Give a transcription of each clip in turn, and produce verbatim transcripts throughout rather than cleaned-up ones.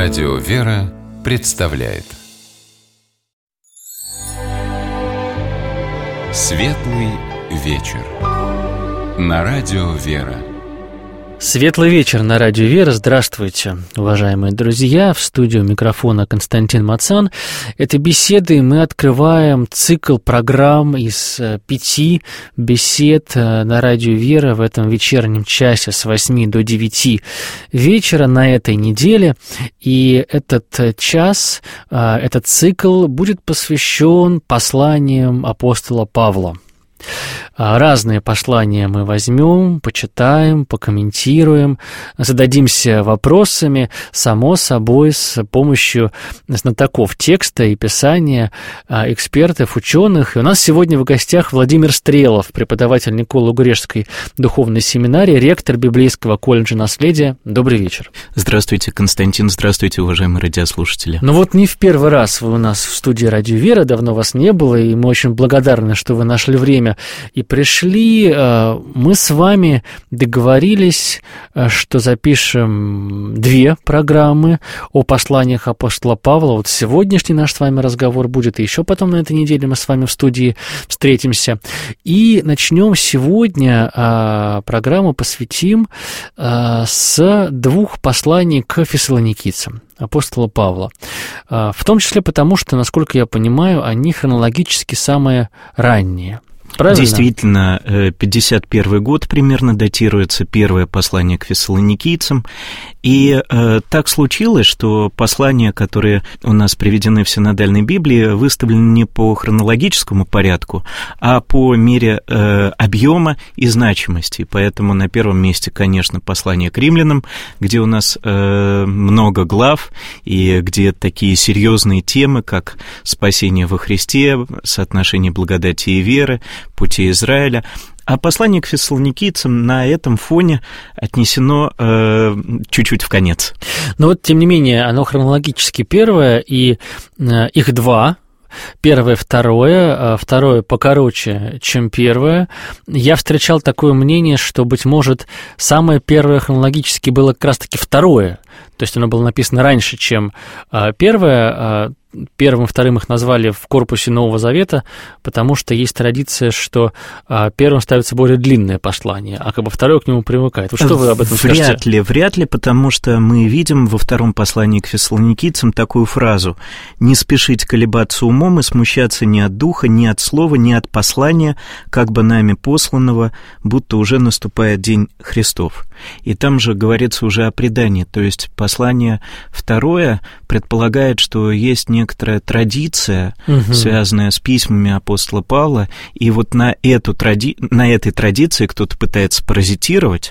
Радио «Вера» представляет Светлый вечер на Радио «Вера». Светлый вечер на Радио «Вера». Здравствуйте, уважаемые друзья. В студию микрофона Константин Мацан. Это беседы. Мы открываем цикл программ из пяти бесед на Радио «Вера» в этом вечернем часе с восьми до девяти вечера на этой неделе. И этот час, этот цикл будет посвящен посланиям апостола Павла. Разные послания мы возьмем, почитаем, покомментируем, зададимся вопросами, само собой, с помощью знатоков текста и писания, экспертов, ученых. И у нас сегодня в гостях Владимир Стрелов, преподаватель Николо-Грешской духовной семинарии, ректор Библейского колледжа наследия. Добрый вечер. Здравствуйте, Константин, здравствуйте, уважаемые радиослушатели. Ну вот не в первый раз вы у нас в студии Радио «Вера, давно вас не было, и мы очень благодарны, что вы нашли время и пришли. Мы с вами договорились, что запишем две программы о посланиях апостола Павла. Вот сегодняшний наш с вами разговор будет, и еще потом на этой неделе мы с вами в студии встретимся. И начнем сегодня программу, посвятим с двух посланий к фессалоникийцам апостола Павла. В том числе потому, что, насколько я понимаю, они хронологически самые ранние. Правильно? Действительно, пятьдесят первый год примерно датируется первое послание к фессалоникийцам, и э, так случилось, что послания, которые у нас приведены в синодальной Библии, выставлены не по хронологическому порядку, а по мере э, объема и значимости. Поэтому на первом месте, конечно, послание к римлянам, где у нас э, много глав, и где такие серьезные темы, как спасение во Христе, соотношение благодати и веры, пути Израиля. А послание к фессалоникийцам на этом фоне отнесено э, чуть-чуть в конец. Но вот, тем не менее, оно хронологически первое, и э, их два. Первое, второе, второе покороче, чем первое. Я встречал такое мнение, что, быть может, самое первое хронологически было как раз-таки второе. То есть оно было написано раньше, чем первое. Первым и вторым их назвали в корпусе Нового Завета, потому что есть традиция, что первым ставится более длинное послание, а как бы второе к нему примыкает. Вот что вы об этом скажете? Вряд ли, вряд ли, потому что мы видим во втором послании к фессалоникийцам такую фразу: «Не спешить колебаться умом и смущаться ни от духа, ни от слова, ни от послания, как бы нами посланного, будто уже наступает день Христов». И там же говорится уже о предании, то есть послание второе предполагает, что есть некоторая традиция, угу. связанная с письмами апостола Павла, и вот на, эту тради... на этой традиции кто-то пытается паразитировать,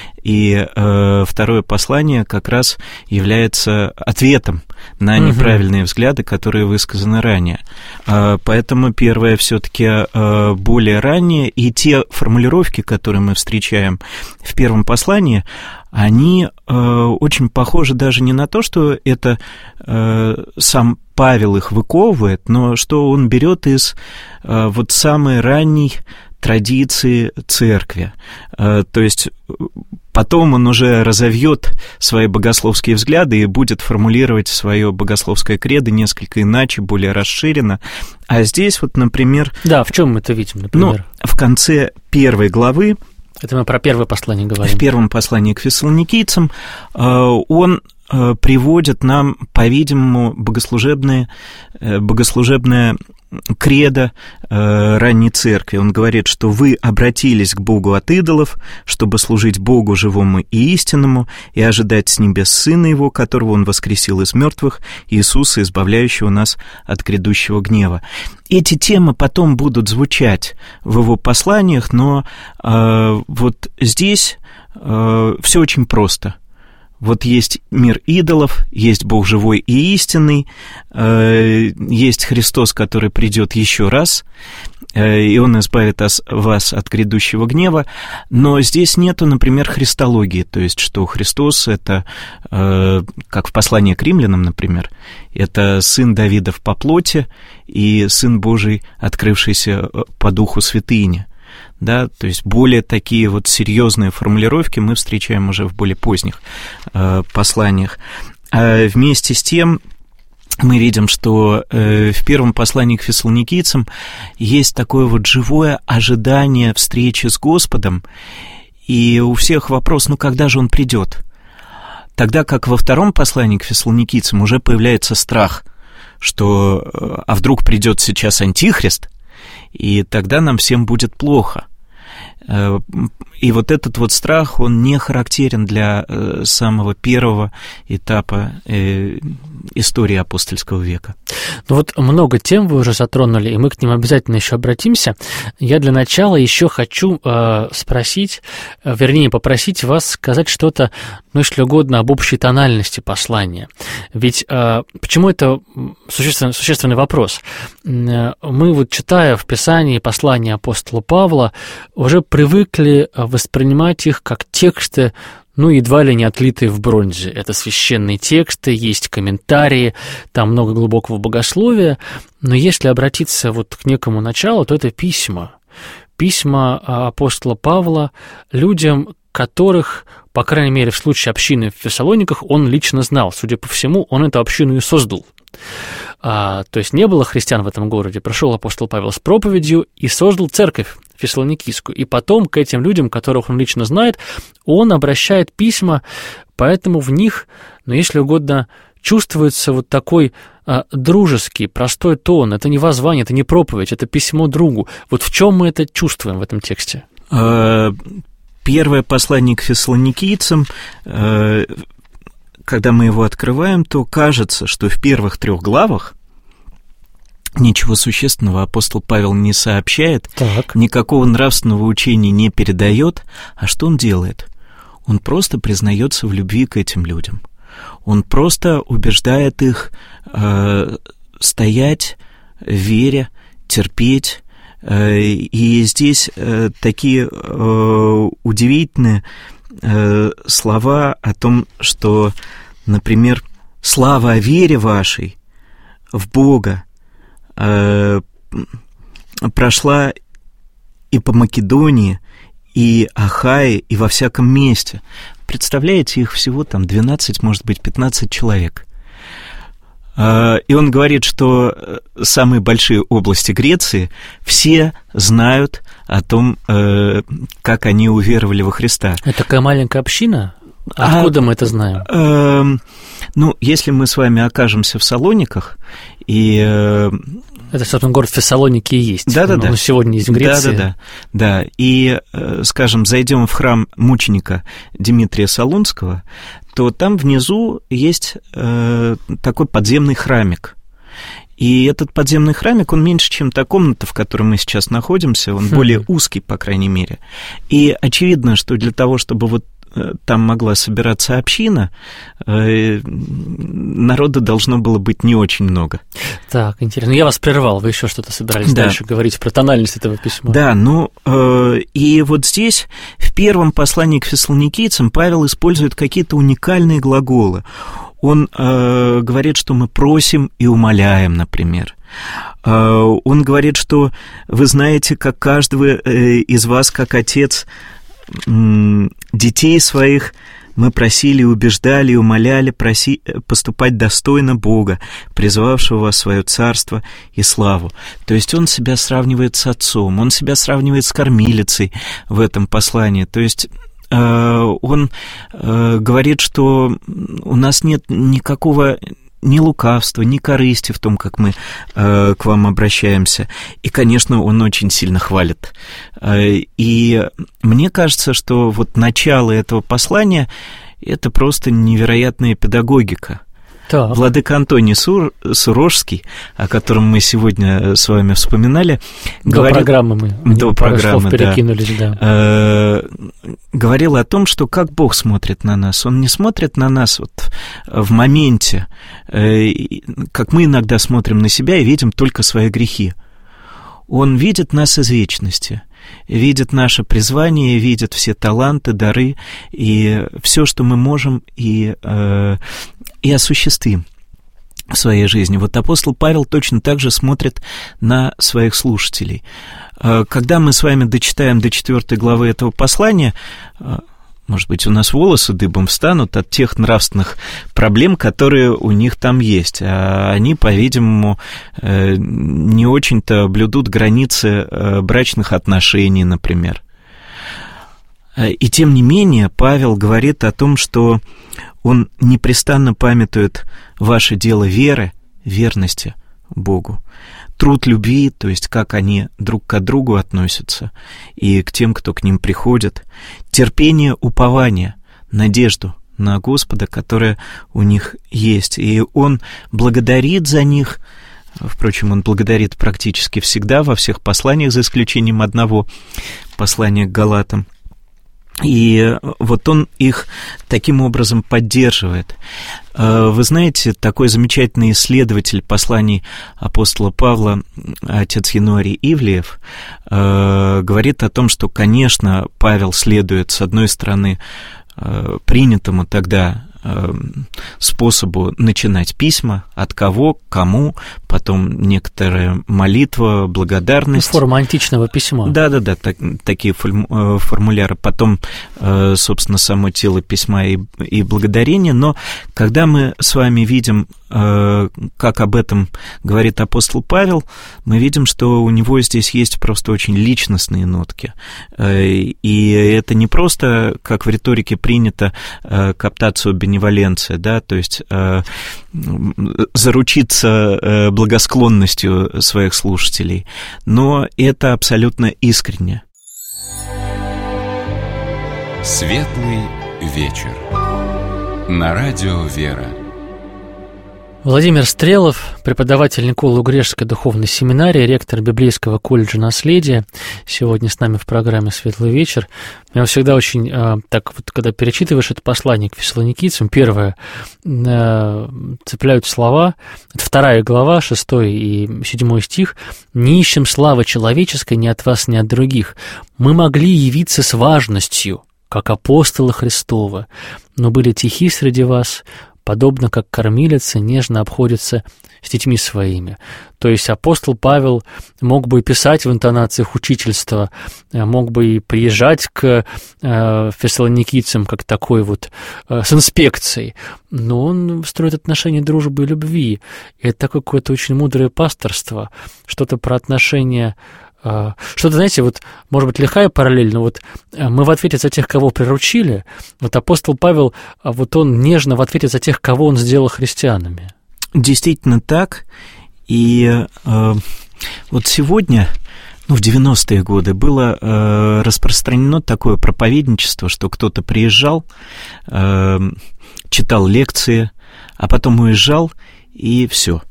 и э, второе послание как раз является ответом на угу. неправильные взгляды, которые высказаны ранее. Э, поэтому первое все-таки э, более раннее, и те формулировки, которые мы встречаем в первом послании, они э, очень похожи даже не на то, что это э, сам Павел их выковывает, но что он берет из э, вот самой ранней традиции церкви. Э, то есть потом он уже разовьет свои богословские взгляды и будет формулировать свое богословское кредо несколько иначе, более расширенно. А здесь вот, например... Да, в чем мы это видим, например? Ну, в конце первой главы, это мы про первое послание говорим. В первом послании к фессалоникийцам он приводит нам, по-видимому, богослужебное, богослужебное кредо ранней церкви. Он говорит, что вы обратились к Богу от идолов, чтобы служить Богу живому и истинному, и ожидать с небес Сына Его, которого Он воскресил из мертвых, Иисуса, избавляющего нас от грядущего гнева. Эти темы потом будут звучать в его посланиях, но э, вот здесь э, все очень просто. Вот есть мир идолов, есть Бог живой и истинный, есть Христос, который придет еще раз, и Он избавит вас от грядущего гнева, но здесь нету, например, христологии, то есть что Христос — это, как в послании к римлянам, например, это Сын Давидов по плоти и Сын Божий, открывшийся по Духу святыни. Да, то есть более такие вот серьезные формулировки мы встречаем уже в более поздних э, посланиях. вместе с тем мы видим, что в первом послании к фессалоникийцам есть такое вот живое ожидание встречи с Господом, и у всех вопрос, ну когда же Он придет? Тогда как во втором послании к фессалоникийцам уже появляется страх, что а вдруг придет сейчас Антихрист, и тогда нам всем будет плохо. И вот этот вот страх, он не характерен для самого первого этапа истории апостольского века. Ну вот много тем вы уже затронули, и мы к ним обязательно еще обратимся. Я для начала еще хочу э, спросить, э, вернее, попросить вас сказать что-то, ну, если угодно, об общей тональности послания. Ведь э, почему это существенный, существенный вопрос? Мы вот, читая в Писании послания апостола Павла, уже привыкли воспринимать их как тексты, ну, едва ли не отлитые в бронзе. Это священные тексты, есть комментарии, там много глубокого богословия, но если обратиться вот к некому началу, то это письма. Письма апостола Павла людям, которых, по крайней мере, в случае общины в Фессалониках, он лично знал. Судя по всему, он эту общину и создал. А, то есть не было христиан в этом городе. Пришел апостол Павел с проповедью и создал церковь фессалоникийскую. И потом к этим людям, которых он лично знает, он обращает письма, поэтому в них, ну, если угодно, чувствуется вот такой а, дружеский, простой тон. Это не воззвание, это не проповедь, это письмо другу. Вот в чем мы это чувствуем в этом тексте? Первое послание к фессалоникийцам, когда мы его открываем, то кажется, что в первых трех главах ничего существенного апостол Павел не сообщает, так. никакого нравственного учения не передает. А что он делает? Он просто признается в любви к этим людям. Он просто убеждает их э, стоять в вере, терпеть. Э, и здесь э, такие э, удивительные э, слова о том, что, например, слава о вере вашей в Бога прошла и по Македонии, и Ахае, и во всяком месте. Представляете, их всего там двенадцать, может быть, пятнадцать человек. И он говорит, что самые большие области Греции все знают о том, как они уверовали во Христа. Это такая маленькая община? Откуда а, мы это знаем? Э, ну, если мы с вами окажемся в Салониках, и... Э, это, собственно, город Фессалоники и есть. Да-да-да. Он сегодня есть в Греции. Да-да-да. Да. И, э, скажем, зайдем в храм мученика Димитрия Солунского, то там внизу есть э, такой подземный храмик. И этот подземный храмик, он меньше, чем та комната, в которой мы сейчас находимся, он хм. более узкий, по крайней мере. И очевидно, что для того, чтобы вот там могла собираться община, народа должно было быть не очень много. Так, интересно. Я вас прервал, вы еще что-то собирались да. дальше говорить про тональность этого письма. Да, ну, и вот здесь, в первом послании к фессалоникийцам, Павел использует какие-то уникальные глаголы. Он говорит, что мы просим и умоляем, например. Он говорит, что вы знаете, как каждого из вас, как отец, детей своих мы просили, убеждали и умоляли проси, поступать достойно Бога, призвавшего вас в свое царство и славу. То есть он себя сравнивает с отцом, он себя сравнивает с кормилицей в этом послании. То есть э, он э, говорит, что у нас нет никакого... ни лукавства, ни корысти в том, как мы э, к вам обращаемся. И, конечно, он очень сильно хвалит. Э, и мне кажется, что вот начало этого послания — это просто невероятная педагогика. Так. Владыка Антоний Сур, Сурожский, о котором мы сегодня с вами вспоминали, до говорил, программы мы до программы, перекинулись, да, да. Э, говорил о том, что как Бог смотрит на нас. Он не смотрит на нас вот в моменте, э, как мы иногда смотрим на себя и видим только свои грехи. Он видит нас из вечности, видит наше призвание, видит все таланты, дары и все, что мы можем и, э, и осуществим в своей жизни. Вот апостол Павел точно так же смотрит на своих слушателей. Когда мы с вами дочитаем до четвертой главы этого послания, Может быть, у нас волосы дыбом встанут от тех нравственных проблем, которые у них там есть. А они, по-видимому, не очень-то блюдут границы брачных отношений, например. И тем не менее, Павел говорит о том, что он непрестанно памятует ваше дело веры, верности Богу, труд любви, то есть как они друг к другу относятся и к тем, кто к ним приходит, терпение, упование, надежду на Господа, которая у них есть. И он благодарит за них. Впрочем, он благодарит практически всегда во всех посланиях, за исключением одного послания к Галатам. И вот он их таким образом поддерживает. Вы знаете, такой замечательный исследователь посланий апостола Павла, отец Януарий Ивлеев, говорит о том, что, конечно, Павел следует, с одной стороны, принятому тогда способу начинать письма, от кого, кому, потом некоторая молитва, благодарность. Форма античного письма. Да-да-да, так, такие формуляры, потом, собственно, само тело письма и, и благодарение, но когда мы с вами видим, как об этом говорит апостол Павел, мы видим, что у него здесь есть просто очень личностные нотки, и это не просто, как в риторике принято, каптацио беневоленция, да, то есть заручиться благосклонностью своих слушателей, но это абсолютно искренне. Светлый вечер. На радио «Вера». Владимир Стрелов, преподаватель Николо-Угрешской духовной семинарии, ректор Библейского колледжа наследия, сегодня с нами в программе «Светлый вечер». Меня всегда очень, э, так вот, когда перечитываешь это послание к фессалоникийцам, первое, э, цепляют слова, это вторая глава, шестой и седьмой стих: «Не ищем славы человеческой ни от вас, ни от других. Мы могли явиться с важностью, как апостолы Христовы, но были тихи среди вас, подобно как кормилица нежно обходится с детьми своими». То есть апостол Павел мог бы писать в интонациях учительства, мог бы и приезжать к э, фессалоникийцам как такой вот э, с инспекцией, но он строит отношения дружбы и любви. И это такое какое-то очень мудрое пасторство, что-то про отношения. Что-то, знаете, вот, может быть, лихая параллель, но вот мы в ответе за тех, кого приручили, вот апостол Павел, вот он нежно в ответе за тех, кого он сделал христианами. Действительно так, и э, вот сегодня, ну, в девяностые годы было э, распространено такое проповедничество, что кто-то приезжал, э, читал лекции, а потом уезжал, и все.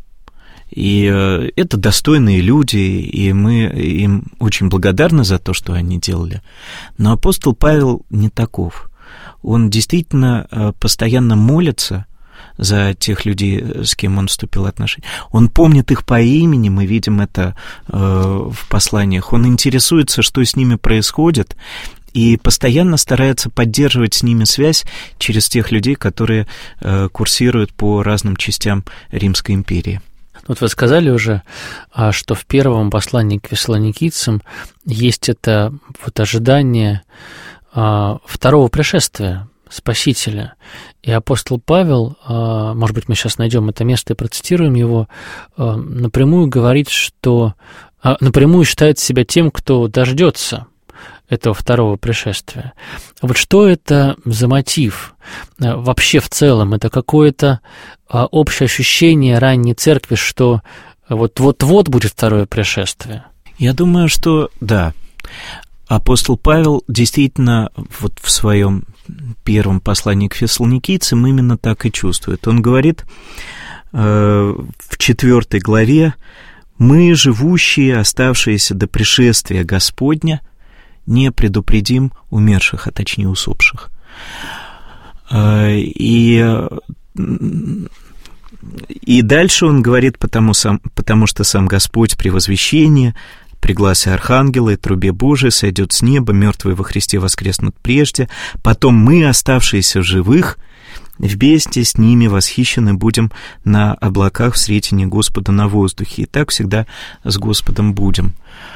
И это достойные люди, и мы им очень благодарны за то, что они делали. Но апостол Павел не таков. Он действительно постоянно молится за тех людей, с кем он вступил в отношения. Он помнит их по имени, мы видим это в посланиях. Он интересуется, что с ними происходит, и постоянно старается поддерживать с ними связь через тех людей, которые курсируют по разным частям Римской империи. Вот вы сказали уже, что в первом послании к фессалоникийцам есть это вот ожидание второго пришествия Спасителя. И апостол Павел, может быть, мы сейчас найдем это место и процитируем его, напрямую говорит, что напрямую считает себя тем, кто дождется этого второго пришествия. Вот что это за мотив? Вообще в целом это какое-то общее ощущение ранней церкви, что вот-вот-вот будет второе пришествие? Я думаю, что да. Апостол Павел действительно вот в своем первом послании к фессалоникийцам именно так и чувствует. Он говорит э, в четвертой главе: «Мы, живущие, оставшиеся до пришествия Господня, не предупредим умерших, а точнее усопших». И, и дальше он говорит, потому, сам, потому что сам Господь при возвещении, при гласе архангела и трубе Божией сойдет с неба, мертвые во Христе воскреснут прежде, потом мы, оставшиеся в живых, вместе с ними восхищены будем на облаках в сретении Господа на воздухе, и так всегда с Господом будем.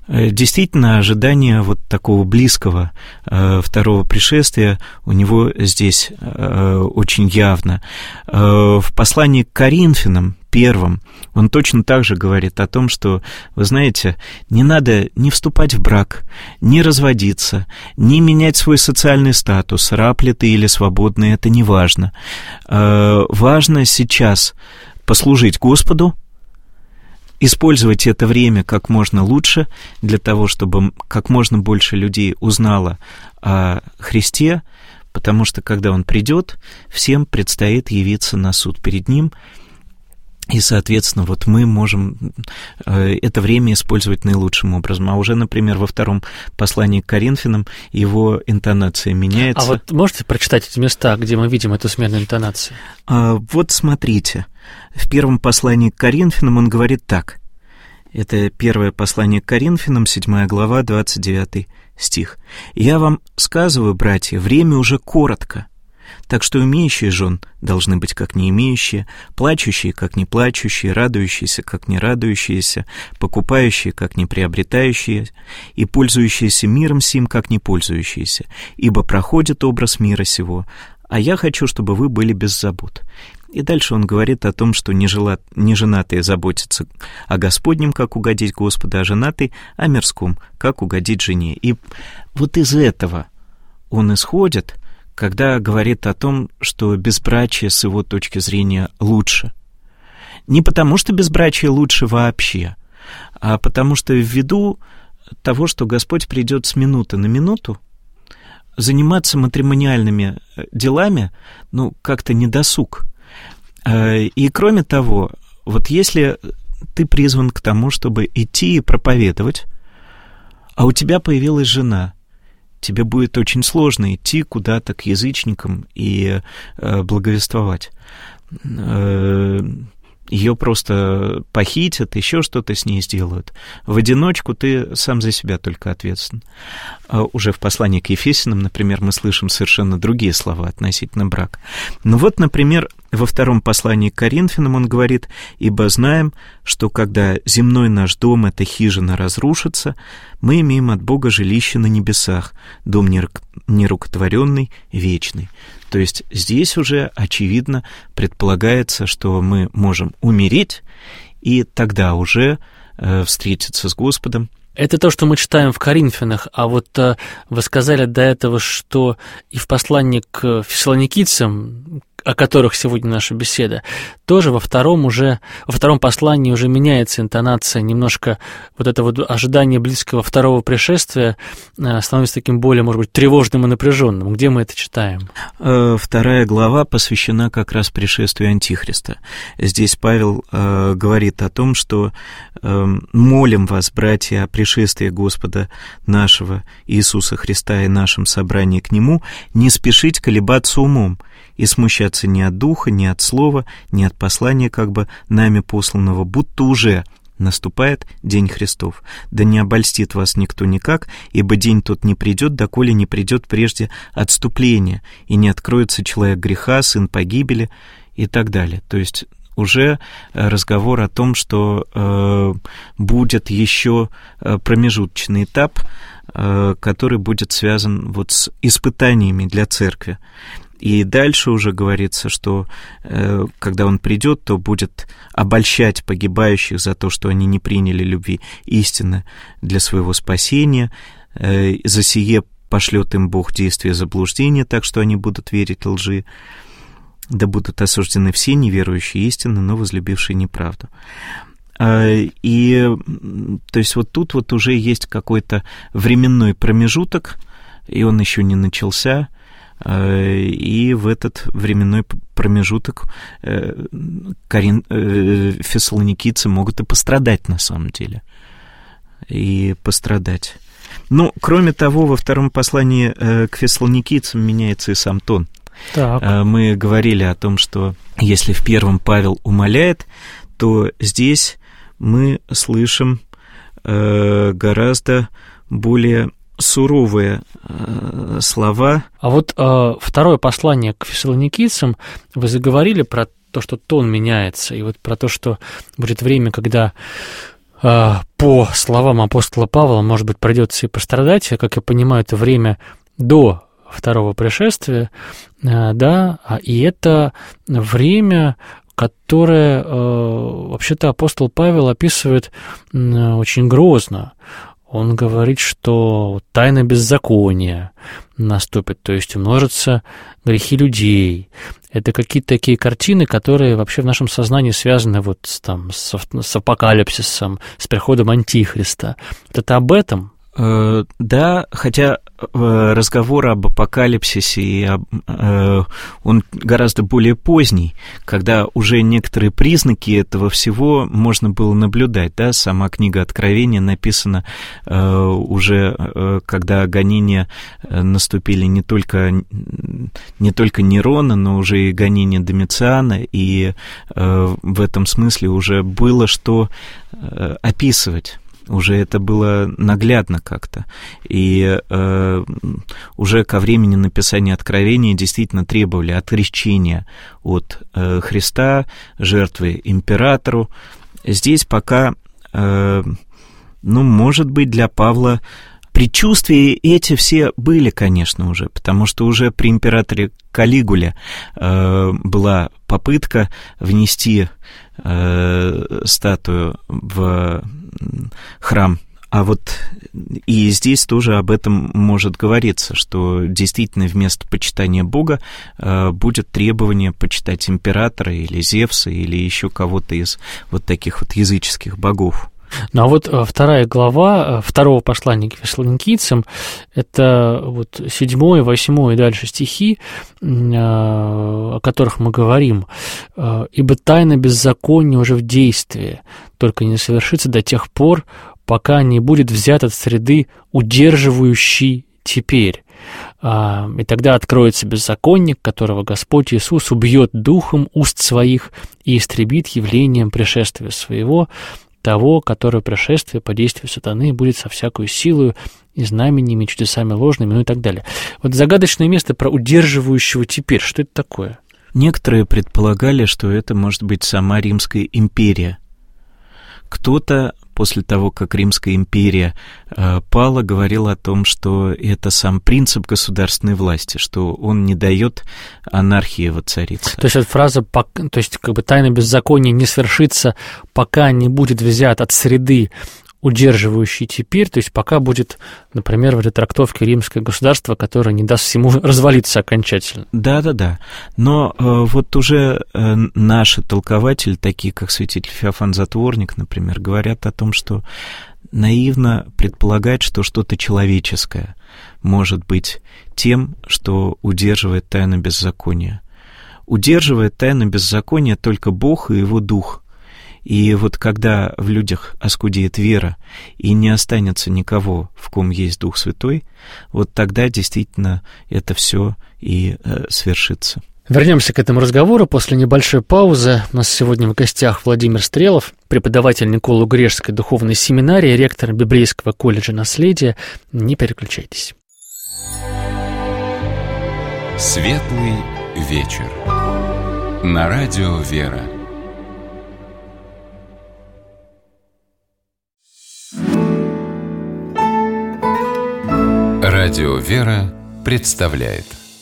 Действительно, ожидание вот такого близкого э, второго пришествия у него здесь э, очень явно. Э, в послании к Коринфянам первом он точно так же говорит о том, что, вы знаете, не надо ни вступать в брак, ни разводиться, ни менять свой социальный статус, раб ли ты или свободный, это не важно. Э, важно сейчас послужить Господу, использовать это время как можно лучше для того, чтобы как можно больше людей узнало о Христе, потому что, когда Он придет, всем предстоит явиться на суд перед Ним, и, соответственно, вот мы можем это время использовать наилучшим образом. А уже, например, во втором послании к Коринфянам его интонация меняется. А вот можете прочитать эти места, где мы видим эту смену интонации? А, вот смотрите. В первом послании к Коринфянам он говорит так. Это первое послание к Коринфянам, седьмая глава, двадцать девятый стих. «Я вам сказываю, братья, время уже коротко. Так что имеющие жен должны быть как не имеющие, плачущие как не плачущие, радующиеся как не радующиеся, покупающие как не приобретающие, и пользующиеся миром сим как не пользующиеся, ибо проходит образ мира сего, а я хочу, чтобы вы были без забот». И дальше он говорит о том, что неженатые заботятся о Господнем, как угодить Господу, а женатый о мирском, как угодить жене. И вот из этого он исходит, когда говорит о том, что безбрачие с его точки зрения лучше. Не потому, что безбрачие лучше вообще, а потому что ввиду того, что Господь придет с минуты на минуту, заниматься матримониальными делами, ну, как-то недосуг. И кроме того, вот если ты призван к тому, чтобы идти и проповедовать, а у тебя появилась жена, тебе будет очень сложно идти куда-то к язычникам и э, благовествовать. Э, ее просто похитят, еще что-то с ней сделают. В одиночку ты сам за себя только ответственен. А уже в послании к Ефесянам, например, мы слышим совершенно другие слова относительно брака. Ну вот, например, во втором послании к Коринфянам он говорит: «Ибо знаем, что когда земной наш дом, эта хижина, разрушится, мы имеем от Бога жилище на небесах, дом нерукотворенный, вечный». То есть здесь уже, очевидно, предполагается, что мы можем умереть и тогда уже э, встретиться с Господом. Это то, что мы читаем в Коринфянах, а вот э, вы сказали до этого, что и в послании к фессалоникийцам, о которых сегодня наша беседа, тоже во втором уже, во втором послании уже меняется интонация, немножко вот это вот ожидание близкого второго пришествия становится таким более, может быть, тревожным и напряженным. Где мы это читаем? Вторая глава посвящена как раз пришествию Антихриста. Здесь Павел э, говорит о том, что э, молим вас, братья, о пришествии Господа нашего Иисуса Христа и нашем собрании к Нему, не спешить колебаться умом и смущаться ни от духа, ни от слова, ни от послания, как бы нами посланного, будто уже наступает день Христов. Да не обольстит вас никто никак, ибо день тот не придет, доколе не придет прежде отступление, и не откроется человек греха, сын погибели, и так далее. То есть уже разговор о том, что э, будет еще промежуточный этап, э, который будет связан вот с испытаниями для церкви. И дальше уже говорится, что э, когда он придет, то будет обольщать погибающих за то, что они не приняли любви истины для своего спасения. Э, за сие пошлет им Бог действие заблуждения, так что они будут верить лжи. Да будут осуждены все неверующие истины, но возлюбившие неправду. Э, и то есть вот тут вот уже есть какой-то временной промежуток, и он еще не начался. И в этот временной промежуток Корин... фессалоникийцы могут и пострадать на самом деле. И пострадать. Ну, кроме того, во втором послании к фессалоникийцам меняется и сам тон. Так. Мы говорили о том, что если в первом Павел умоляет, то здесь мы слышим гораздо более суровые э, слова. А вот э, второе послание к фессалоникийцам, вы заговорили про то, что тон меняется, и вот про то, что будет время, когда по словам апостола Павла, может быть, придется и пострадать. Как я понимаю, это время до второго пришествия, да, и это время, которое вообще-то апостол Павел описывает очень грозно. Он говорит, что тайна беззакония наступит, то есть умножатся грехи людей. Это какие-то такие картины, которые вообще в нашем сознании связаны вот с, там, с, с апокалипсисом, с приходом Антихриста. Вот это об этом? Э, да, хотя разговор об апокалипсисе и об, э, он гораздо более поздний, когда уже некоторые признаки этого всего можно было наблюдать. Да? Сама книга Откровения написана э, уже, э, когда гонения наступили не только, не только Нерона, но уже и гонения Домициана, и э, в этом смысле уже было что э, описывать. Уже это было наглядно как-то. И э, уже ко времени написания Откровения действительно требовали отречения от э, Христа, жертвы императору. Здесь пока, э, ну, может быть, для Павла предчувствия эти все были, конечно, уже, потому что уже при императоре Калигуле э, была попытка внести э, статую в храм. А вот и здесь тоже об этом может говориться, что действительно вместо почитания Бога э, будет требование почитать императора или Зевса или еще кого-то из вот таких вот языческих богов. Ну а вот вторая глава второго послания к Фессалоникийцам, это вот седьмой, восьмой и дальше стихи, о которых мы говорим. «Ибо тайна беззакония уже в действии, только не совершится до тех пор, пока не будет взят от среды удерживающий теперь. И тогда откроется беззаконник, которого Господь Иисус убьет духом уст своих и истребит явлением пришествия своего, того, которое пришествие по действию сатаны будет со всякой силою и знамениями, и чудесами ложными, ну и так далее». Вот загадочное место про удерживающего теперь, что это такое? Некоторые предполагали, что это может быть сама Римская империя. Кто-то после того, как Римская империя э, пала, говорил о том, что это сам принцип государственной власти, что он не дает анархии воцариться. То есть эта фраза, то есть как бы тайна беззакония не свершится, пока не будет взят от среды удерживающий теперь, то есть пока будет, например, в этой трактовке римское государство, которое не даст всему развалиться окончательно. Да-да-да, но э, вот уже э, наши толкователи, такие как святитель Феофан Затворник, например, говорят о том, что наивно предполагать, что что-то человеческое может быть тем, что удерживает тайну беззакония. Удерживает тайну беззакония только Бог и Его Дух. И вот когда в людях оскудеет вера и не останется никого, в ком есть Дух Святой, вот тогда действительно это все и э, свершится. Вернемся к этому разговору после небольшой паузы. У нас сегодня в гостях Владимир Стрелов, преподаватель Николо-Грешской духовной семинарии, ректор Библейского колледжа наследия. Не переключайтесь. Светлый вечер. На радио «Вера». Радио «Вера» представляет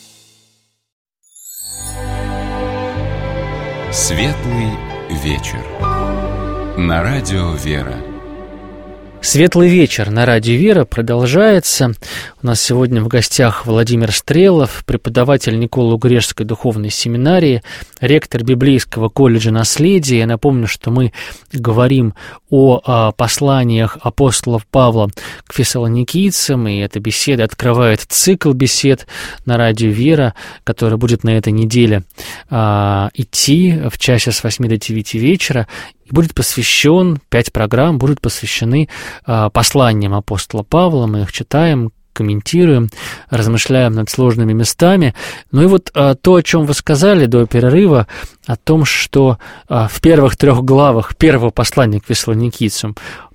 Светлый вечер. На радио «Вера». Светлый вечер на радио «Вера» продолжается. У нас сегодня в гостях Владимир Стрелов, преподаватель Николо-Грешской духовной семинарии, ректор Библейского колледжа наследия. Я напомню, что мы говорим о, о посланиях апостолов Павла к фессалоникийцам, и эта беседа открывает цикл бесед на радио «Вера», который будет на этой неделе а, идти в часе с восьми до девяти вечера. И будет посвящен, пять программ будут посвящены а, посланиям апостола Павла. Мы их читаем, комментируем, размышляем над сложными местами. Ну и вот а, то, о чем вы сказали до перерыва, о том, что а, в первых трех главах первого послания к фессалоникийцам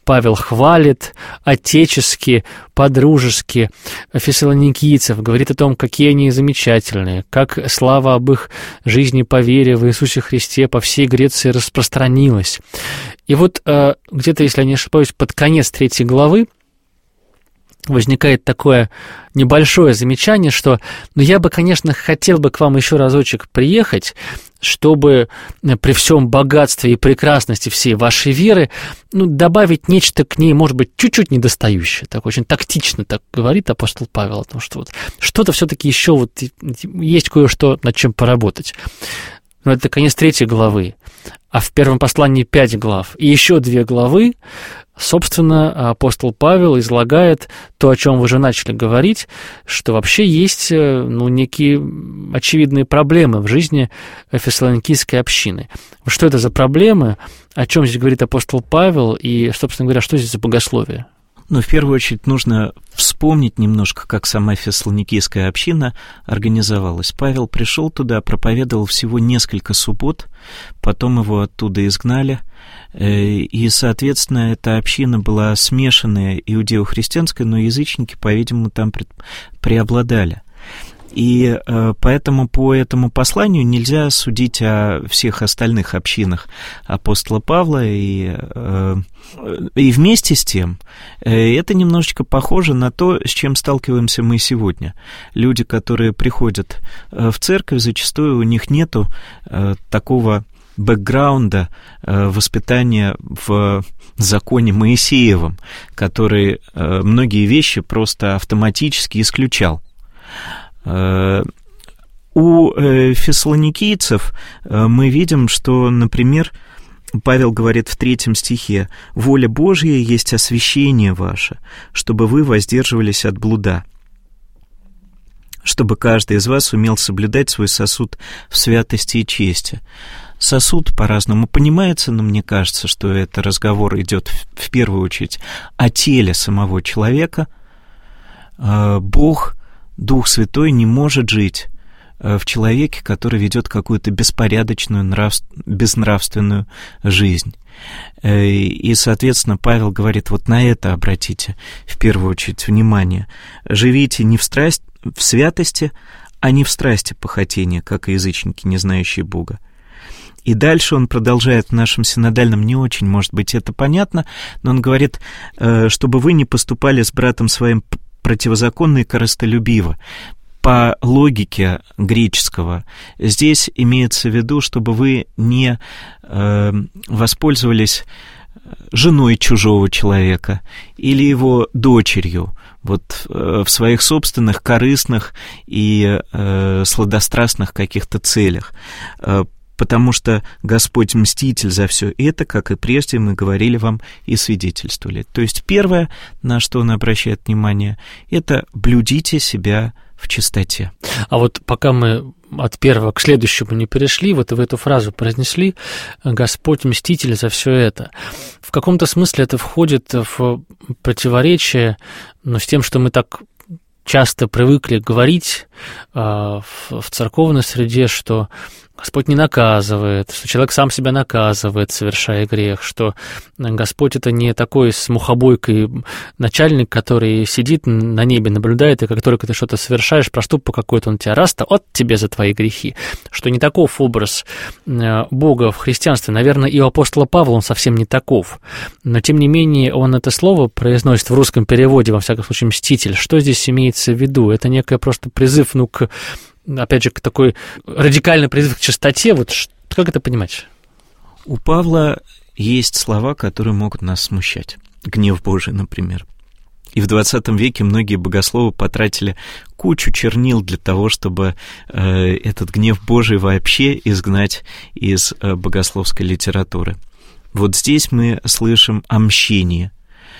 Павел хвалит отечески, по-дружески фессалоникийцев, говорит о том, какие они замечательные, как слава об их жизни по вере в Иисусе Христе по всей Греции распространилась. И вот где-то, если я не ошибаюсь, под конец третьей главы возникает такое небольшое замечание, что ну, я бы, конечно, хотел бы к вам еще разочек приехать, чтобы при всем богатстве и прекрасности всей вашей веры ну, добавить нечто к ней, может быть, чуть-чуть недостающее. Так очень тактично так говорит апостол Павел, о том, что вот что-то все-таки еще вот есть кое-что, над чем поработать. Но это конец третьей главы, а в первом послании пять глав. И еще две главы, собственно, апостол Павел излагает то, о чем вы уже начали говорить, что вообще есть ну, некие очевидные проблемы в жизни фессалоникийской общины. Что это за проблемы, о чем здесь говорит апостол Павел, и, собственно говоря, что здесь за богословие? Ну, в первую очередь, нужно вспомнить немножко, как сама фессалоникийская община организовалась. Павел пришел туда, проповедовал всего несколько суббот, потом его оттуда изгнали, и, соответственно, эта община была смешанная иудео-христианская, но язычники, по-видимому, там преобладали. И э, поэтому по этому посланию нельзя судить о всех остальных общинах апостола Павла, и, э, и вместе с тем э, это немножечко похоже на то, с чем сталкиваемся мы сегодня. Люди, которые приходят э, в церковь, зачастую у них нету э, такого бэкграунда э, воспитания в законе Моисеевом, который э, многие вещи просто автоматически исключал. У фессалоникийцев мы видим, что, например, Павел говорит в третьем стихе: «Воля Божья есть освящение ваше, чтобы вы воздерживались от блуда, чтобы каждый из вас умел соблюдать свой сосуд в святости и чести». Сосуд по-разному понимается, но мне кажется, что это разговор идет в первую очередь о теле самого человека. Бог, Дух Святой не может жить в человеке, который ведет какую-то беспорядочную, нравств... безнравственную жизнь. И, соответственно, Павел говорит, вот на это обратите в первую очередь внимание. Живите не в, страсть... в святости, а не в страсти похотения, как и язычники, не знающие Бога. И дальше он продолжает в нашем синодальном, не очень, может быть, это понятно, но он говорит, чтобы вы не поступали с братом своим противозаконно и корыстолюбиво. По логике греческого здесь имеется в виду, чтобы вы не э, воспользовались женой чужого человека или его дочерью вот, э, в своих собственных корыстных и э, сладострастных каких-то целях. Э, потому что Господь мститель за все это, как и прежде мы говорили вам и свидетельствовали. То есть первое, на что он обращает внимание, это блюдите себя в чистоте. А вот пока мы от первого к следующему не перешли, вот в эту фразу произнесли «Господь мститель за все это». В каком-то смысле это входит в противоречие, но с тем, что мы так часто привыкли говорить э, в, в церковной среде, что Господь не наказывает, что человек сам себя наказывает, совершая грех, что Господь — это не такой с мухобойкой начальник, который сидит на небе, наблюдает, и как только ты что-то совершаешь, проступок какой-то, он тебя раз-то от тебе за твои грехи, что не таков образ Бога в христианстве. Наверное, и у апостола Павла он совсем не таков, но тем не менее он это слово произносит в русском переводе, во всяком случае, «мститель». Что здесь имеется в виду? Это некое просто призыв, ну, к опять же, такой радикальный призыв к чистоте, вот как это понимать? У Павла есть слова, которые могут нас смущать. Гнев Божий, например. И в двадцатом веке многие богословы потратили кучу чернил для того, чтобы э, этот гнев Божий вообще изгнать из э, богословской литературы. Вот здесь мы слышим о мщении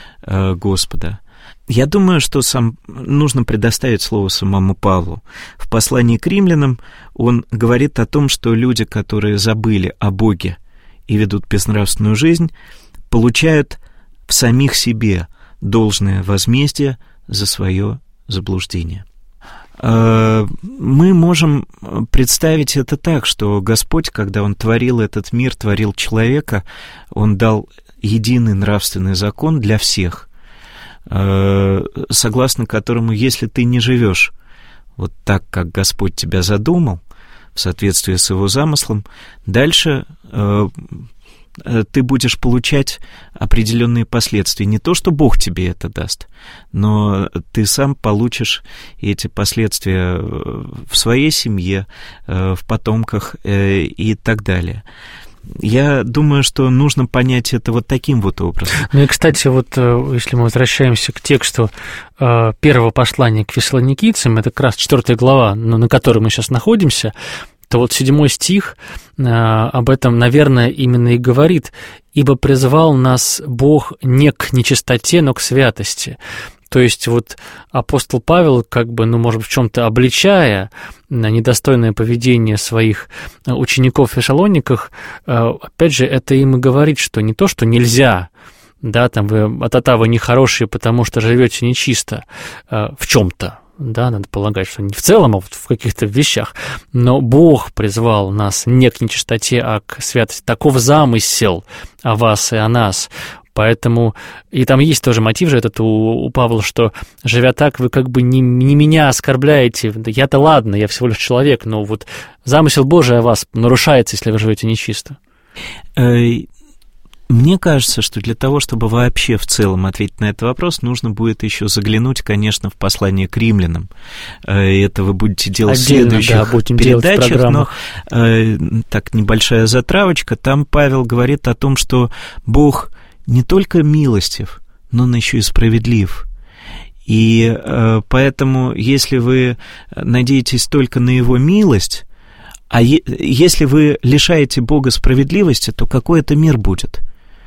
э, Господа. Я думаю, что сам, нужно предоставить слово самому Павлу. В послании к римлянам он говорит о том, что люди, которые забыли о Боге и ведут безнравственную жизнь, получают в самих себе должное возмездие за свое заблуждение. Мы можем представить это так, что Господь, когда Он творил этот мир, творил человека, Он дал единый нравственный закон для всех, согласно которому, если ты не живешь вот так, как Господь тебя задумал, в соответствии с Его замыслом, дальше ты будешь получать определенные последствия. Не то, что Бог тебе это даст, но ты сам получишь эти последствия в своей семье, в потомках и так далее. Я думаю, что нужно понять это вот таким вот образом. Ну и, кстати, вот если мы возвращаемся к тексту первого послания к фессалоникийцам, это как раз четвёртая глава, на которой мы сейчас находимся, то вот седьмой стих а, об этом, наверное, именно и говорит. «Ибо призвал нас Бог не к нечистоте, но к святости». То есть вот апостол Павел, как бы, ну, может быть, в чем-то обличая недостойное поведение своих учеников в Фессалониках, опять же, это им и говорит, что не то, что нельзя, да, там вы а-та-та, вы нехорошие, потому что живете нечисто в чем-то. Да, надо полагать, что не в целом, а вот в каких-то вещах. Но Бог призвал нас не к нечистоте, а к святости. Таков замысел о вас и о нас. Поэтому, и там есть тоже мотив же этот у, у Павла, что, живя так, вы как бы не, не меня оскорбляете. Я-то ладно, я всего лишь человек, но вот замысел Божий о вас нарушается, если вы живете нечисто. Мне кажется, что для того, чтобы вообще в целом ответить на этот вопрос, нужно будет еще заглянуть, конечно, в послание к римлянам. Это вы будете делать отдельно, в следующих да, будем передачах, но так, небольшая затравочка. Там Павел говорит о том, что Бог не только милостив, но он еще и справедлив. И поэтому, если вы надеетесь только на Его милость, а е- если вы лишаете Бога справедливости, то какой это мир будет?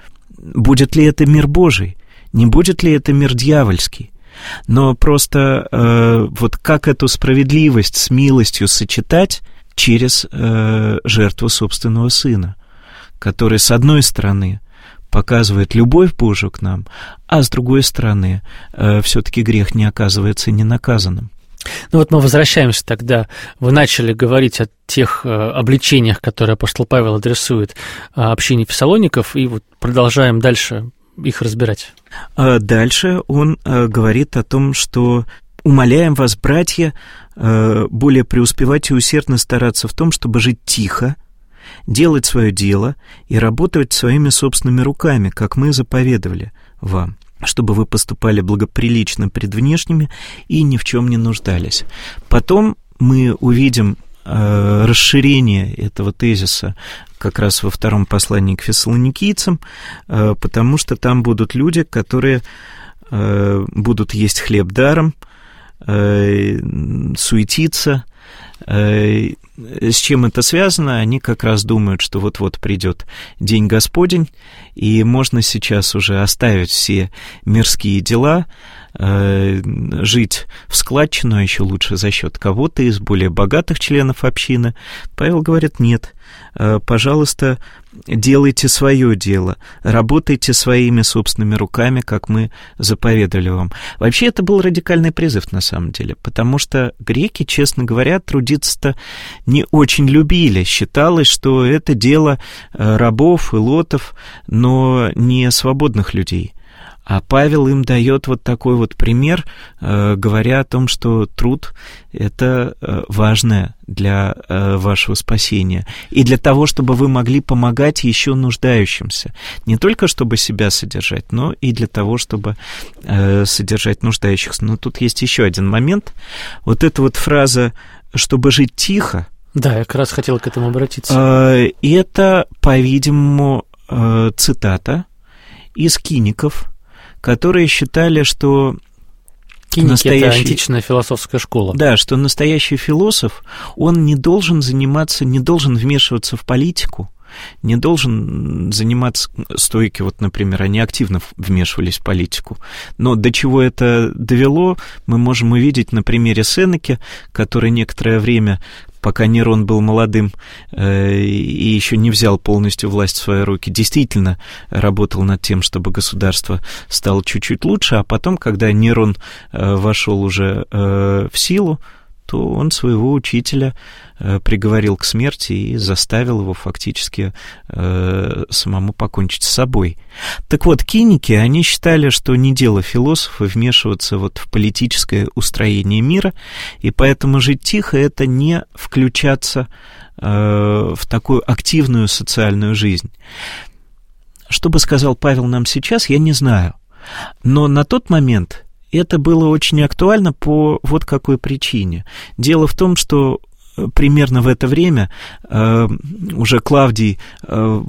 Будет ли это мир Божий? Не будет ли это мир дьявольский? Но просто э, вот как эту справедливость с милостью сочетать через э, жертву собственного Сына, который, с одной стороны, показывает любовь Божию к нам, а с другой стороны, э, все-таки грех не оказывается ненаказанным. Ну вот мы возвращаемся тогда. Вы начали говорить о тех э, обличениях, которые апостол Павел адресует э, общине фессалоников, и вот продолжаем дальше их разбирать. Дальше он э, говорит о том, что «умоляем вас, братья, э, более преуспевать и усердно стараться в том, чтобы жить тихо, делать свое дело и работать своими собственными руками, как мы заповедовали вам, чтобы вы поступали благоприлично пред внешними и ни в чем не нуждались». Потом мы увидим э, расширение этого тезиса как раз во втором послании к фессалоникийцам, э, потому что там будут люди, которые э, будут есть хлеб даром, э, суетиться. Э, с чем это связано? Они как раз думают, что вот-вот придет День Господень, и можно сейчас уже оставить все мирские дела, э, жить в складчину, а еще лучше за счет кого-то из более богатых членов общины. Павел говорит: нет, э, пожалуйста, делайте свое дело, работайте своими собственными руками, как мы заповедали вам. Вообще, это был радикальный призыв, на самом деле, потому что греки, честно говоря, трудиться-то не очень любили. Считалось, что это дело рабов и лотов, но не свободных людей. А Павел им дает вот такой вот пример, э, говоря о том, что труд — это э, важное для э, вашего спасения. И для того, чтобы вы могли помогать еще нуждающимся. Не только чтобы себя содержать, но и для того, чтобы э, содержать нуждающихся. Но тут есть еще один момент. Вот эта вот фраза «чтобы жить тихо». Да, я как раз хотел к этому обратиться. Э, это, по-видимому, э, цитата из киников, которые считали, что киники настоящий... — это античная философская школа. Да, что настоящий философ, он не должен заниматься, не должен вмешиваться в политику, не должен заниматься стойки, вот, например, они активно вмешивались в политику. Но до чего это довело, мы можем увидеть на примере Сенеки, который некоторое время, пока Нерон был молодым э, и еще не взял полностью власть в свои руки, действительно работал над тем, чтобы государство стало чуть-чуть лучше, а потом, когда Нерон э, вошел уже э, в силу, то он своего учителя э, приговорил к смерти и заставил его фактически э, самому покончить с собой. Так вот, киники, они считали, что не дело философа вмешиваться вот в политическое устроение мира, и поэтому жить тихо — это не включаться э, в такую активную социальную жизнь. Что бы сказал Павел нам сейчас, я не знаю. Но на тот момент это было очень актуально по вот какой причине. Дело в том, что примерно в это время э, уже Клавдий э,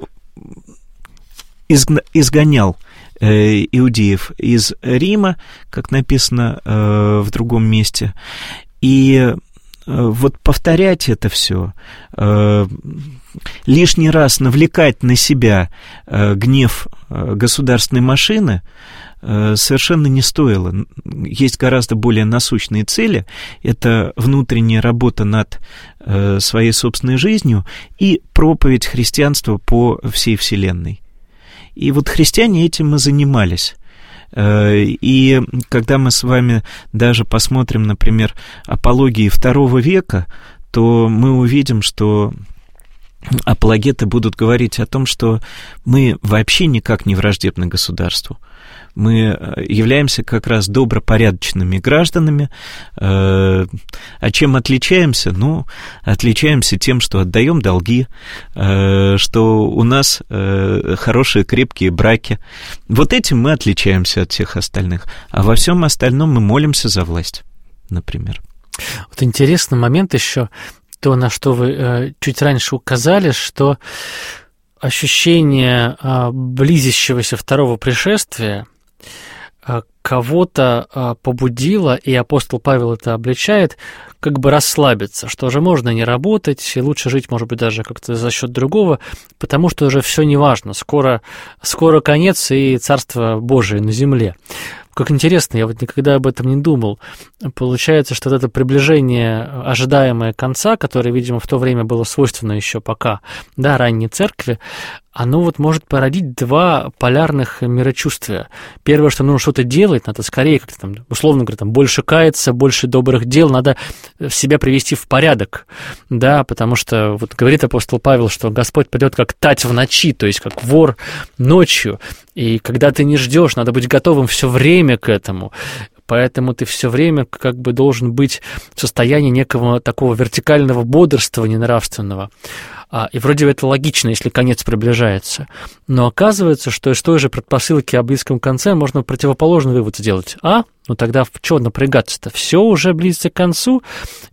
изгна- изгонял э, иудеев из Рима, как написано э, в другом месте. И вот повторять это все, э, лишний раз навлекать на себя э, гнев э, государственной машины э, совершенно не стоило. Есть гораздо более насущные цели. Это внутренняя работа над э, своей собственной жизнью и проповедь христианства по всей вселенной. И вот христиане этим и занимались. И когда мы с вами даже посмотрим, например, апологии второго века, то мы увидим, что апологеты будут говорить о том, что мы вообще никак не враждебны государству. Мы являемся как раз добропорядочными гражданами. А чем отличаемся? Ну, отличаемся тем, что отдаем долги, что у нас хорошие крепкие браки. Вот этим мы отличаемся от всех остальных. А во всем остальном мы молимся за власть, например. Вот интересный момент еще, то, на что вы чуть раньше указали, что ощущение близящегося второго пришествия кого-то побудило, и апостол Павел это обличает, как бы расслабиться, что уже можно не работать, и лучше жить, может быть, даже как-то за счет другого, потому что уже все не важно, скоро, скоро конец и Царство Божие на земле. Как интересно, я вот никогда об этом не думал. Получается, что вот это приближение, ожидаемое конца, которое, видимо, в то время было свойственно еще пока, да, ранней церкви, оно вот может породить два полярных мирочувствия. Первое, что нужно что-то делать, надо скорее как-то там, условно говоря, там, больше каяться, больше добрых дел, надо себя привести в порядок, да, потому что, вот говорит апостол Павел, что Господь придет как тать в ночи, то есть как вор ночью, и когда ты не ждешь, надо быть готовым все время к этому. Поэтому ты все время как бы должен быть в состоянии некого такого вертикального бодрствования нравственного. И вроде бы это логично, если конец приближается. Но оказывается, что из той же предпосылки о близком конце можно противоположный вывод сделать. А? Ну тогда в чего напрягаться-то? Все уже близится к концу,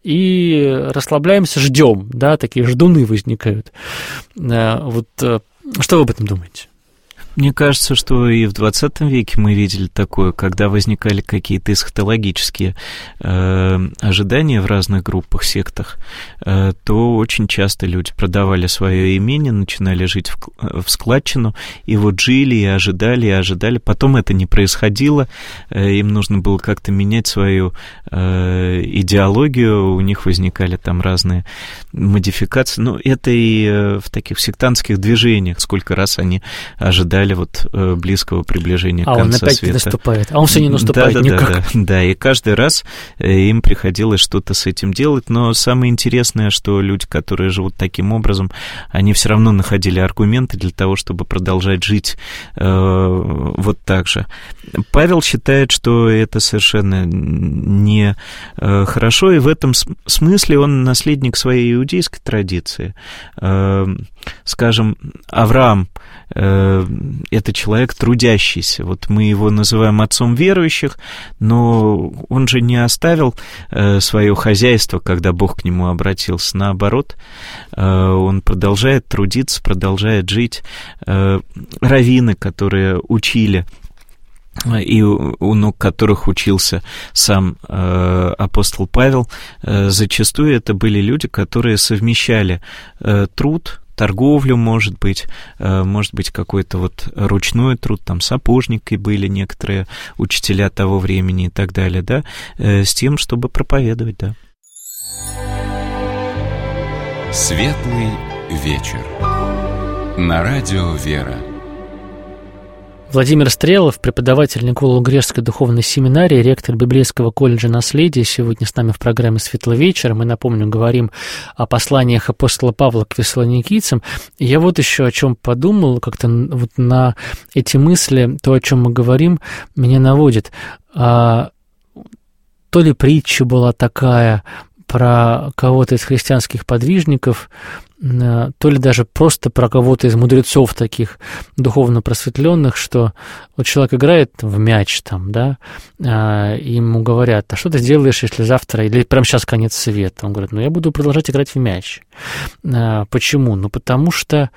и расслабляемся, ждем. Да, такие ждуны возникают. Вот что вы об этом думаете? Мне кажется, что и в двадцатом веке мы видели такое, когда возникали какие-то эсхатологические э, ожидания в разных группах, сектах, э, то очень часто люди продавали свое имение, начинали жить в, в складчину, и вот жили, и ожидали, и ожидали. Потом это не происходило, э, им нужно было как-то менять свою э, идеологию, у них возникали там разные модификации. Ну, это и э, в таких сектантских движениях, сколько раз они ожидали вот близкого приближения а конца света. А он опять не наступает, а он все не наступает да, никак. Да, да, да, и каждый раз им приходилось что-то с этим делать, но самое интересное, что люди, которые живут таким образом, они все равно находили аргументы для того, чтобы продолжать жить э, вот так же. Павел считает, что это совершенно не э, хорошо, и в этом смысле он наследник своей иудейской традиции. Э, скажем, Авраам это человек трудящийся. Вот мы его называем отцом верующих, но он же не оставил свое хозяйство, когда Бог к нему обратился. Наоборот, он продолжает трудиться, продолжает жить. Раввины, которые учили, и у ног которых учился сам э, апостол Павел, э, зачастую это были люди, которые совмещали э, труд, торговлю, может быть, может быть, какой-то вот ручной труд, там сапожники были некоторые учителя того времени и так далее, да, с тем, чтобы проповедовать, да. Светлый вечер. На радио «Вера». Владимир Стрелов, преподаватель Николо-Грежской духовной семинарии, ректор Библейского колледжа наследия, сегодня с нами в программе «Светлый вечер». Мы, напомню, говорим о посланиях апостола Павла к фессалоникийцам. И я вот еще о чем подумал, как-то вот на эти мысли, то, о чем мы говорим, меня наводит. А, то ли притча была такая про кого-то из христианских подвижников, то ли даже просто про кого-то из мудрецов таких духовно просветленных, что вот человек играет в мяч там, да, и ему говорят: а что ты сделаешь, если завтра или прямо сейчас конец света? Он говорит: ну, я буду продолжать играть в мяч. Почему? Ну, потому что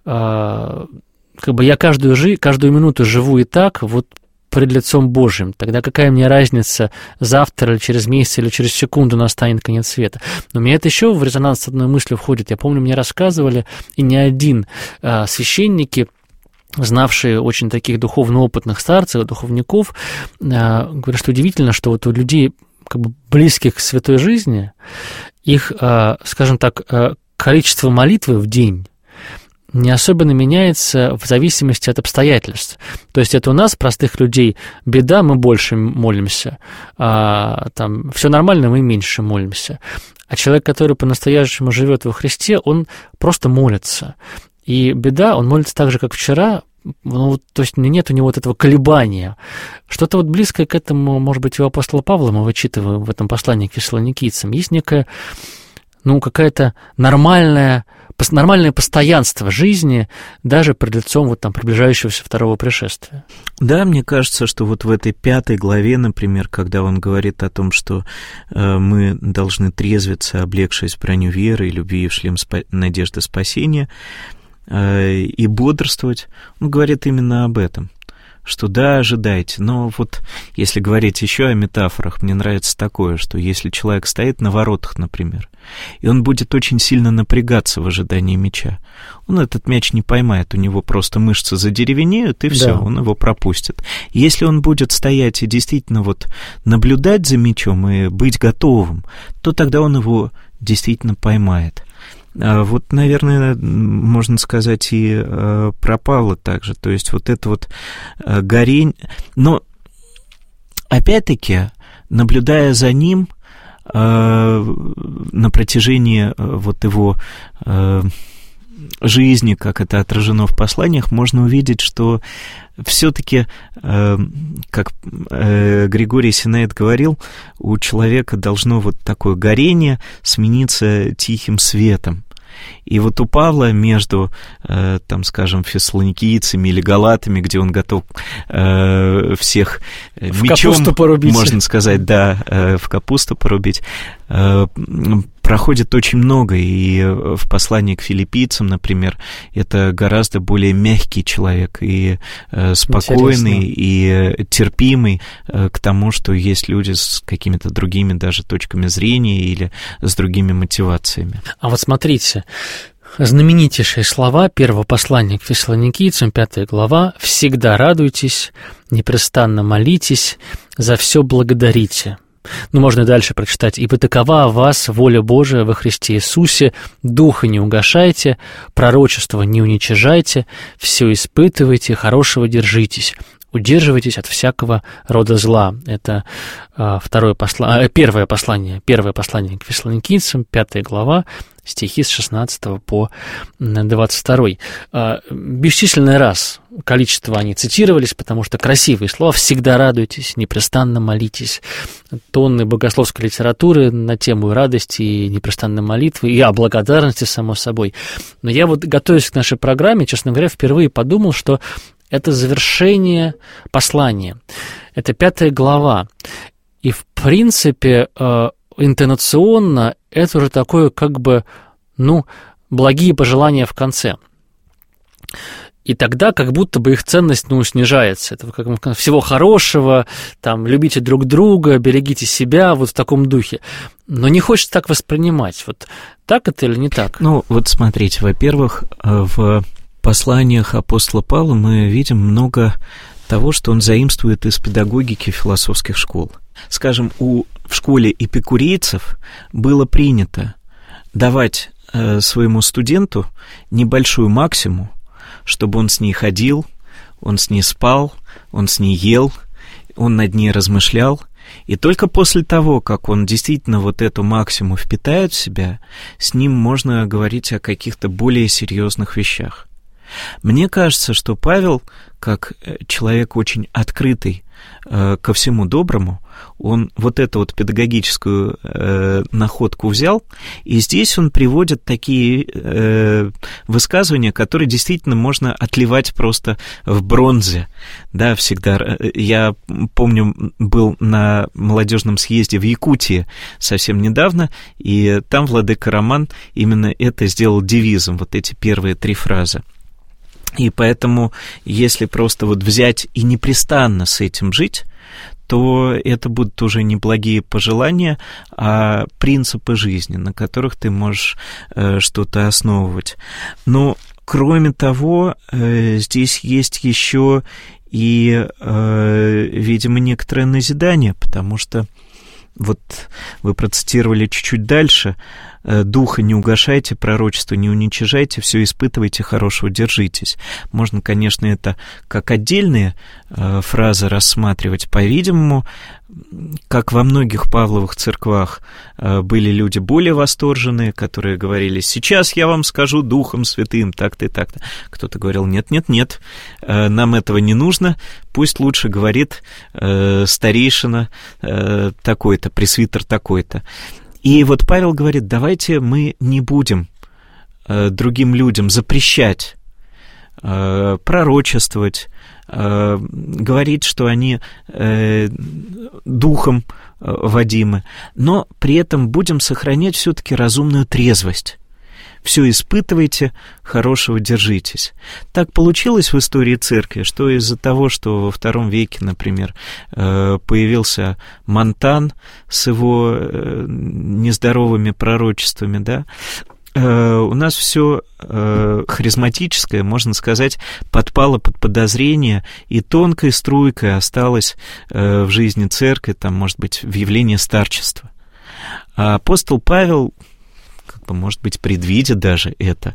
как бы я каждую, жи- каждую минуту живу и так, вот пред лицом Божьим. Тогда какая мне разница, завтра или через месяц или через секунду настанет конец света? Но у меня это еще в резонанс с одной мыслью входит. Я помню, мне рассказывали, и не один а, священники, знавшие очень таких духовно опытных старцев, духовников, а, говорят, что удивительно, что вот у людей, как бы близких к святой жизни, их, а, скажем так, а, количество молитвы в день не особенно меняется в зависимости от обстоятельств. То есть это у нас, простых людей, беда, мы больше молимся, а там все нормально, мы меньше молимся. А человек, который по-настоящему живет во Христе, он просто молится. И беда, он молится так же, как вчера, ну, то есть нет у него вот этого колебания. Что-то вот близкое к этому, может быть, у апостола Павла, мы вычитываем в этом послании к фессалоникийцам, есть некая, ну, какая-то нормальная нормальное постоянство жизни даже пред лицом вот там приближающегося второго пришествия. Да, мне кажется, что вот в этой пятой главе, например, когда он говорит о том, что э, мы должны трезвиться, облегшись в броню веры и любви и в шлем спа- надежды спасения, э, и бодрствовать, он говорит именно об этом. Что да, ожидайте, но вот если говорить еще о метафорах, мне нравится такое, что если человек стоит на воротах, например, и он будет очень сильно напрягаться в ожидании мяча, он этот мяч не поймает, у него просто мышцы задеревенеют, и все, да. Он его пропустит. Если он будет стоять и действительно вот наблюдать за мячом и быть готовым, то тогда он его действительно поймает. Вот, наверное, можно сказать и э, про Павла также, то есть вот это вот э, горение, но опять-таки, наблюдая за ним э, на протяжении э, вот его э, жизни, как это отражено в посланиях, можно увидеть, что все-таки, э, как э, Григорий Синаид говорил, у человека должно вот такое горение смениться тихим светом. И вот у Павла между, э, там, скажем, фессалоникийцами или галатами, где он готов э, всех в мечом, можно сказать, да, э, в капусту порубить, э, проходит очень много, и в послании к филиппийцам, например, это гораздо более мягкий человек, и э, спокойный, интересно, и терпимый э, к тому, что есть люди с какими-то другими даже точками зрения или с другими мотивациями. А вот смотрите, знаменитейшие слова первого послания к фессалоникийцам, пятая глава: «Всегда радуйтесь, непрестанно молитесь, за все благодарите». Ну, можно и дальше прочитать. «Ибо такова о вас воля Божия во Христе Иисусе, духа не угашайте, пророчество не уничижайте, все испытывайте, хорошего держитесь, удерживайтесь от всякого рода зла». Это а, второе посла... а, первое послание, первое послание к фессалоникийцам, пятая глава, стихи с шестнадцатого по двадцать второй. А, бесчисленный раз количество они цитировались, потому что красивые слова: «всегда радуйтесь, непрестанно молитесь». Тонны богословской литературы на тему радости и непрестанной молитвы, и о благодарности, само собой. Но я вот, готовясь к нашей программе, честно говоря, впервые подумал, что это завершение послания. Это пятая глава. И, в принципе, интонационно это уже такое, как бы, ну, благие пожелания в конце. И тогда как будто бы их ценность, ну, снижается. Это как всего хорошего, там, любите друг друга, берегите себя, вот в таком духе. Но не хочется так воспринимать. Вот так это или не так? Ну, вот смотрите, во-первых, в посланиях апостола Павла мы видим много того, что он заимствует из педагогики философских школ. Скажем, у, в школе эпикурейцев было принято давать э, своему студенту небольшую максиму, чтобы он с ней ходил, он с ней спал, он с ней ел, он над ней размышлял. И только после того, как он действительно вот эту максиму впитает в себя, с ним можно говорить о каких-то более серьезных вещах. Мне кажется, что Павел, как человек очень открытый э, ко всему доброму, он вот эту вот педагогическую э, находку взял, и здесь он приводит такие э, высказывания, которые действительно можно отливать просто в бронзе. Да, всегда. Я помню, был на молодежном съезде в Якутии совсем недавно, и там владыка Роман именно это сделал девизом, вот эти первые три фразы. И поэтому, если просто вот взять и непрестанно с этим жить, то это будут уже не благие пожелания, а принципы жизни, на которых ты можешь э, что-то основывать. Но, кроме того, э, здесь есть еще и, э, видимо, некоторое назидание, потому что вот вы процитировали чуть-чуть дальше: «Духа не угашайте, пророчество не уничижайте, все испытывайте, хорошего держитесь». Можно, конечно, это как отдельные э, фразы рассматривать. По-видимому, как во многих Павловых церквах э, были люди более восторженные, которые говорили: «Сейчас я вам скажу Духом Святым так-то и так-то». Кто-то говорил: «Нет-нет-нет, э, нам этого не нужно, пусть лучше говорит э, старейшина э, такой-то, пресвитер такой-то». И вот Павел говорит: давайте мы не будем э, другим людям запрещать э, пророчествовать, э, говорить, что они э, духом э, водимы, но при этом будем сохранять все-таки разумную трезвость. Все испытывайте, хорошего держитесь. Так получилось в истории церкви, что из-за того, что во втором веке, например, появился Монтан с его нездоровыми пророчествами, да, у нас все харизматическое, можно сказать, подпало под подозрение и тонкой струйкой осталось в жизни церкви, там, может быть, в явлении старчества. А апостол Павел, как бы, может быть, предвидя даже это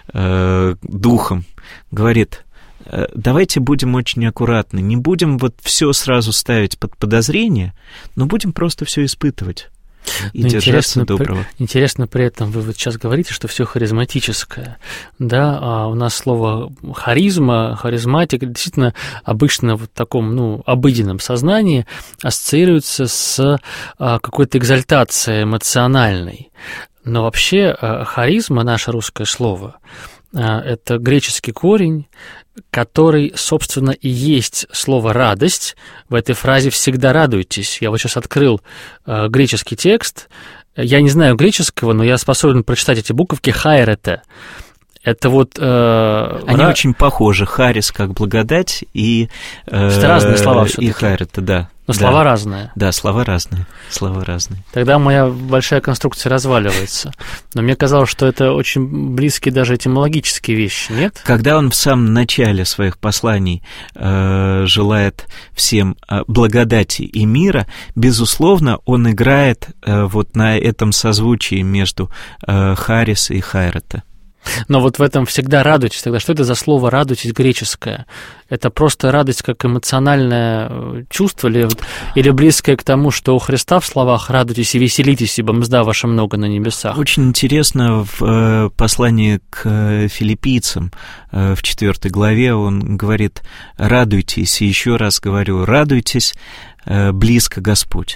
э, духом, говорит: давайте будем очень аккуратны, не будем вот все сразу ставить под подозрение, но будем просто все испытывать и но держаться доброго. При, интересно при этом, вы вот сейчас говорите, что все харизматическое, да, а у нас слово харизма, харизматик действительно обычно в таком, ну, обыденном сознании ассоциируется с а, какой-то экзальтацией эмоциональной. Но вообще харизма, наше русское слово, это греческий корень, который, собственно, и есть слово «радость». В этой фразе «всегда радуйтесь». Я вот сейчас открыл греческий текст. Я не знаю греческого, но я способен прочитать эти буковки «хайрете». Это вот... Э, Они ра... очень похожи. Харис как благодать и... Э, это разные слова все-таки. И хайрете, да. Но да. слова разные. Да, слова разные. Слова разные. Тогда моя большая конструкция разваливается. Но мне казалось, что это очень близкие даже этимологические вещи, нет? Когда он в самом начале своих посланий э, желает всем э, благодати и мира, безусловно, он играет э, вот на этом созвучии между э, харис и хайрете. Но вот в этом всегда радуйтесь. Тогда что это за слово «радуйтесь» греческое? Это просто радость как эмоциональное чувство или, или близкое к тому, что у Христа в словах «радуйтесь и веселитесь, ибо мзда ваша много на небесах»? Очень интересно в послании к филиппийцам в четвёртой главе он говорит: «Радуйтесь», и еще раз говорю: «Радуйтесь, близко Господь».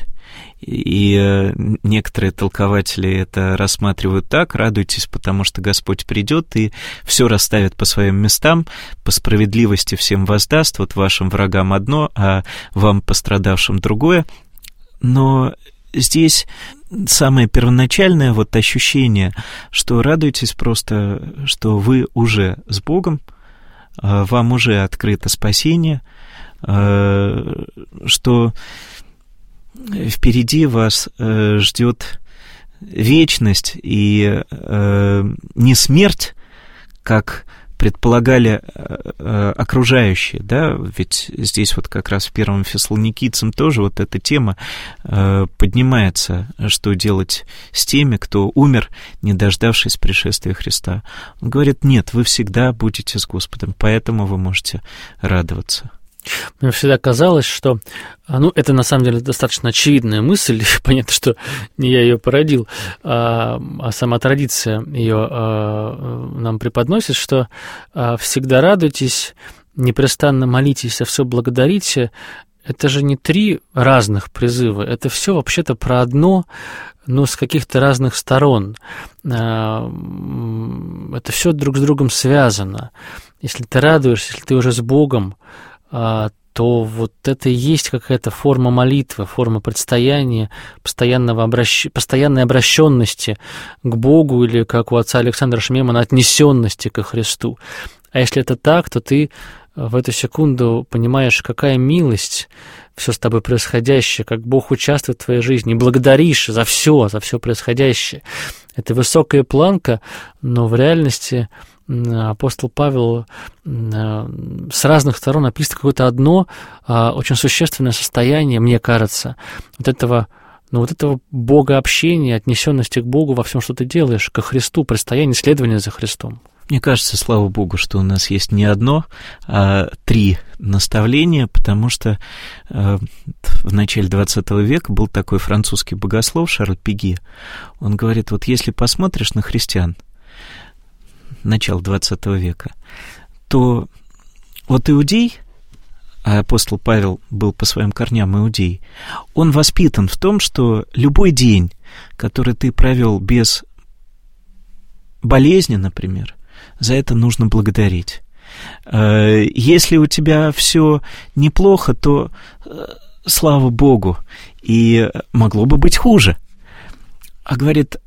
И некоторые толкователи это рассматривают так: радуйтесь, потому что Господь придет и все расставит по своим местам, по справедливости всем воздаст, вот вашим врагам одно, а вам, пострадавшим, другое. Но здесь самое первоначальное вот ощущение, что радуйтесь просто, что вы уже с Богом, вам уже открыто спасение, что впереди вас э, ждет вечность и э, не смерть, как предполагали окружающие, да, ведь здесь вот как раз в первом Фессалоникийцам тоже вот эта тема поднимается, что делать с теми, кто умер, не дождавшись пришествия Христа. Он говорит, нет, вы всегда будете с Господом, поэтому вы можете радоваться. Мне всегда казалось, что, ну, это на самом деле достаточно очевидная мысль, понятно, что не я ее породил, а, а сама традиция ее а, нам преподносит, что а, всегда радуйтесь, непрестанно молитесь, а все благодарите. Это же не три разных призыва, это все вообще-то про одно, но с каких-то разных сторон. Это все друг с другом связано. Если ты радуешься, если ты уже с Богом, то вот это и есть какая-то форма молитвы, форма предстояния, постоянного обращ... постоянной обращенности к Богу или, как у отца Александра Шмемана, отнесенности ко Христу. А если это так, то ты в эту секунду понимаешь, какая милость все с тобой происходящее, как Бог участвует в твоей жизни, и благодаришь за все, за все происходящее. Это высокая планка, но в реальности апостол Павел с разных сторон описывает какое-то одно очень существенное состояние, мне кажется, вот этого, ну, вот этого богообщения, отнесенности к Богу во всем, что ты делаешь, ко Христу, предстояние следования за Христом. Мне кажется, слава Богу, что у нас есть не одно, а три наставления, потому что э, в начале двадцатого века был такой французский богослов Шарль Пиги. Он говорит, вот если посмотришь на христиан, начала двадцатого века, то вот иудей, а апостол Павел был по своим корням иудей, он воспитан в том, что любой день, который ты провел без болезни, например, за это нужно благодарить. Если у тебя все неплохо, то слава Богу, и могло бы быть хуже. А говорит,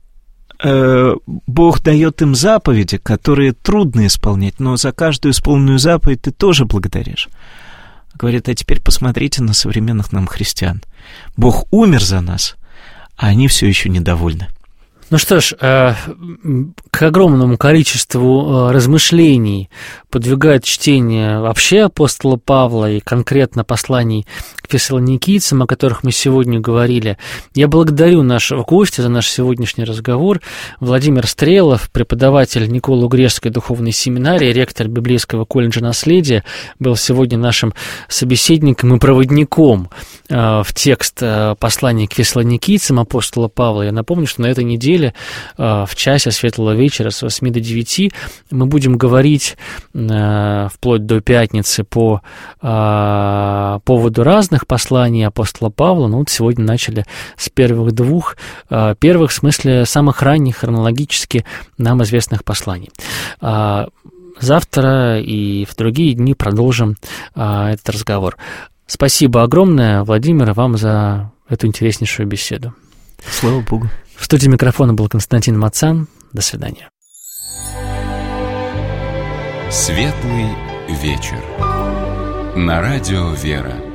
Бог дает им заповеди, которые трудно исполнять, но за каждую исполненную заповедь ты тоже благодаришь. Говорит, а теперь посмотрите на современных нам христиан. Бог умер за нас, а они все еще недовольны. Ну что ж, к огромному количеству размышлений подвигает чтение вообще апостола Павла и конкретно посланий к фессалоникийцам, о которых мы сегодня говорили. Я благодарю нашего гостя за наш сегодняшний разговор. Владимир Стрелов, преподаватель Николо-Греческой духовной семинарии, ректор Библейского колледжа наследия, был сегодня нашим собеседником и проводником в текст послания к фессалоникийцам апостола Павла. Я напомню, что на этой неделе в часе светлого вечера с восьми до девяти мы будем говорить вплоть до пятницы по поводу разных посланий апостола Павла. Ну вот сегодня начали с первых двух, первых в смысле самых ранних хронологически нам известных посланий. Завтра и в другие дни продолжим этот разговор. Спасибо огромное, Владимир, вам за эту интереснейшую беседу. Слава Богу. В студии микрофона был Константин Мацан. До свидания. Светлый вечер. На радио «Вера».